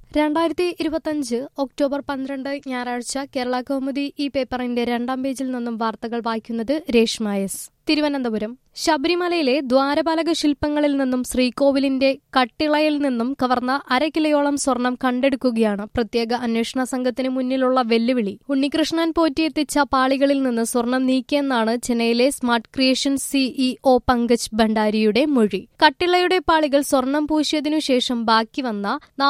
2025 October 12 ഞായറാഴ്ച കേരള കൗമുദി ഈ പേപ്പറിന്റെ 2-ാം പേജിൽ നിന്നും വാർത്തകൾ വായിക്കുന്നത് രേഷ്മ എസ്. തിരുവനന്തപുരം ശബരിമലയിലെ ദ്വാരപാലക ശില്പങ്ങളിൽ നിന്നും ശ്രീകോവിലിന്റെ കട്ടിളയിൽ നിന്നും കവർന്ന 1/2 കിലോയോളം സ്വർണം കണ്ടെടുക്കുകയാണ് പ്രത്യേക അന്വേഷണ സംഘത്തിന് മുന്നിലുള്ള വെല്ലുവിളി. ഉണ്ണികൃഷ്ണൻ പോറ്റിയെത്തിച്ച പാളികളിൽ നിന്ന് സ്വർണം നീക്കിയെന്നാണ് ചെന്നൈയിലെ സ്മാർട്ട് ക്രിയേഷൻ സിഇഒ പങ്കജ് ഭണ്ഡാരിയുടെ മൊഴി. കട്ടിളയുടെ പാളികൾ സ്വർണം പൂശിയതിനുശേഷം ബാക്കി വന്ന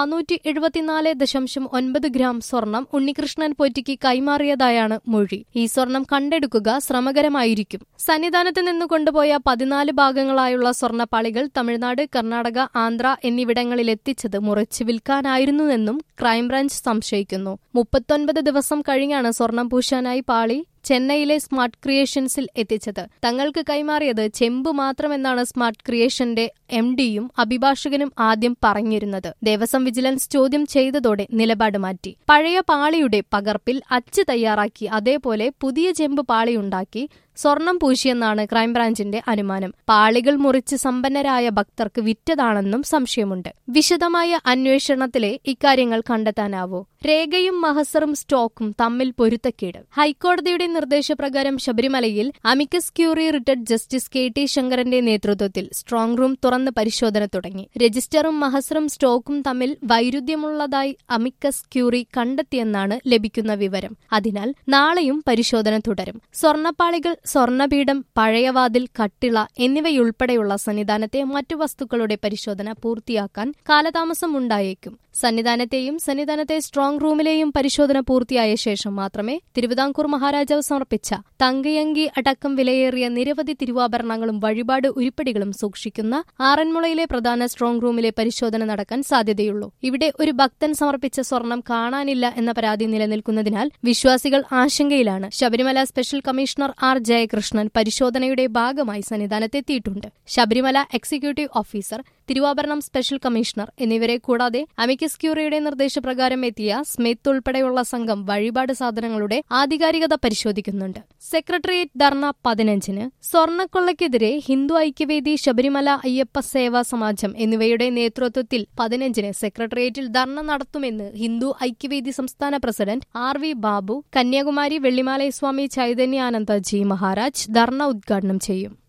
474.9 ഗ്രാം സ്വർണം ഉണ്ണികൃഷ്ണൻ പോറ്റിക്ക് കൈമാറിയതായാണ് മൊഴി. ഈ സ്വർണം കണ്ടെടുക്കുക ശ്രമകരമായിരിക്കും. സന്നിധാനത്ത് നിന്ന് കൊണ്ടുപോയ 14 ഭാഗങ്ങളായുള്ള സ്വർണ്ണപ്പാളികൾ തമിഴ്നാട്, കർണാടക, ആന്ധ്ര എന്നിവിടങ്ങളിലെത്തിച്ചത് മുറിച്ച് വിൽക്കാനായിരുന്നുവെന്നും ക്രൈംബ്രാഞ്ച് സംശയിക്കുന്നു. 39 ദിവസം കഴിഞ്ഞാണ് സ്വർണം പൂശാനായി പാളി ചെന്നൈയിലെ സ്മാർട്ട് ക്രിയേഷൻസിൽ എത്തിച്ചത്. തങ്ങൾക്ക് കൈമാറിയത് ചെമ്പ് മാത്രമെന്നാണ് സ്മാർട്ട് ക്രിയേഷന്റെ എംഡിയും അഭിഭാഷകനും ആദ്യം പറഞ്ഞിരുന്നത്. ദേവസ്വം വിജിലൻസ് ചോദ്യം ചെയ്തതോടെ നിലപാട് മാറ്റി. പഴയ പാളിയുടെ പകർപ്പിൽ അച്ച് തയ്യാറാക്കി അതേപോലെ പുതിയ ചെമ്പ് പാളിയുണ്ടാക്കി സ്വർണം പൂശിയെന്നാണ് ക്രൈംബ്രാഞ്ചിന്റെ അനുമാനം. പാളികൾ മുറിച്ച് സമ്പന്നരായ ഭക്തർക്ക് വിറ്റതാണെന്നും സംശയമുണ്ട്. വിശദമായ അന്വേഷണത്തിലെ ഇക്കാര്യങ്ങൾ കണ്ടെത്താനാവൂ. രേഖയും മഹസറും സ്റ്റോക്കും തമ്മിൽ പൊരുത്തക്കേട്. ഹൈക്കോടതിയുടെ നിർദ്ദേശപ്രകാരം ശബരിമലയിൽ amicus curiae retired justice KT ശങ്കരന്റെ നേതൃത്വത്തിൽ സ്ട്രോങ് റൂം തുറന്ന് പരിശോധന തുടങ്ങി. രജിസ്റ്ററും മഹസറും സ്റ്റോക്കും തമ്മിൽ വൈരുദ്ധ്യമുള്ളതായി അമിക്കസ് ക്യൂറി കണ്ടെത്തിയെന്നാണ് ലഭിക്കുന്ന വിവരം. അതിനാൽ നാളെയും പരിശോധന തുടരും. സ്വർണ്ണപ്പാളികൾ, സ്വർണ്ണപീഠം, പഴയവാതിൽ, കട്ടിള എന്നിവയുൾപ്പെടെയുള്ള സന്നിധാനത്തെ മറ്റു വസ്തുക്കളുടെ പരിശോധന പൂർത്തിയാക്കാൻ കാലതാമസം ഉണ്ടായേക്കും. സന്നിധാനത്തെയും സന്നിധാനത്തെ സ്ട്രോങ് റൂമിലെയും പരിശോധന പൂർത്തിയായ ശേഷം മാത്രമേ തിരുവിതാംകൂർ മഹാരാജാവ് സമർപ്പിച്ച തങ്കയങ്കി അടക്കം വിലയേറിയ നിരവധി തിരുവാഭരണങ്ങളും വഴിപാട് ഉരുപ്പടികളും സൂക്ഷിക്കുന്ന ആറന്മുളയിലെ പ്രധാന സ്ട്രോങ് റൂമിലെ പരിശോധന നടക്കാൻ സാധ്യതയുള്ളൂ. ഇവിടെ ഒരു ഭക്തൻ സമർപ്പിച്ച സ്വർണം കാണാനില്ല എന്ന പരാതി നിലനിൽക്കുന്നതിനാൽ വിശ്വാസികൾ ആശങ്കയിലാണ്. Sabarimala special commissioner R. Jayakrishnan പരിശോധനയുടെ ഭാഗമായി സന്നിധാനത്തെത്തിയിട്ടുണ്ട്. Sabarimala executive officer, Thiruvabharanam special commissioner എന്നിവരെ കൂടാതെ അമിക്കസ് ക്യൂറിയുടെ നിർദ്ദേശപ്രകാരം എത്തിയ സ്മിത്ത് ഉൾപ്പെടെയുള്ള സംഘം വഴിപാട് സാധനങ്ങളുടെ ആധികാരികത പരിശോധിക്കുന്നുണ്ട്. സെക്രട്ടേറിയറ്റ് ധർണ 15-ന്. സ്വർണ്ണക്കൊള്ളയ്ക്കെതിരെ ഹിന്ദു ഐക്യവേദി, ശബരിമല അയ്യപ്പ സേവാ സമാജം എന്നിവയുടെ നേതൃത്വത്തിൽ 15-ന് സെക്രട്ടേറിയറ്റിൽ ധർണ നടത്തുമെന്ന് ഹിന്ദു ഐക്യവേദി സംസ്ഥാന president R. V. Babu. Kanyakumari Vellimalayaswami Chaitanyananda ji Maharaj dharna ഉദ്ഘാടനം ചെയ്യും.